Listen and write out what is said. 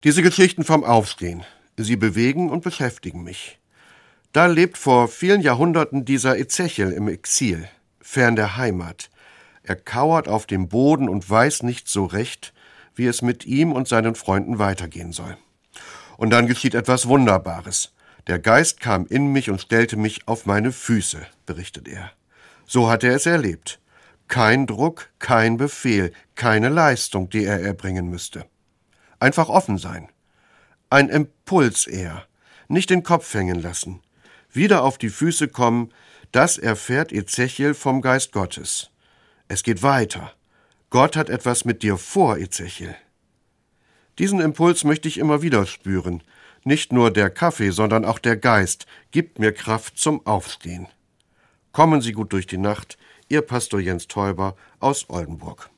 Diese Geschichten vom Aufstehen, sie bewegen und beschäftigen mich. Da lebt vor vielen Jahrhunderten dieser Ezechiel im Exil, fern der Heimat. Er kauert auf dem Boden und weiß nicht so recht, wie es mit ihm und seinen Freunden weitergehen soll. Und dann geschieht etwas Wunderbares. Der Geist kam in mich und stellte mich auf meine Füße, berichtet er. So hat er es erlebt. Kein Druck, kein Befehl, keine Leistung, die er erbringen müsste. Einfach offen sein. Ein Impuls eher. Nicht den Kopf hängen lassen. Wieder auf die Füße kommen, das erfährt Ezechiel vom Geist Gottes. Es geht weiter. Gott hat etwas mit dir vor, Ezechiel. Diesen Impuls möchte ich immer wieder spüren. Nicht nur der Kaffee, sondern auch der Geist gibt mir Kraft zum Aufstehen. Kommen Sie gut durch die Nacht, Ihr Pastor Jens Täuber aus Oldenburg.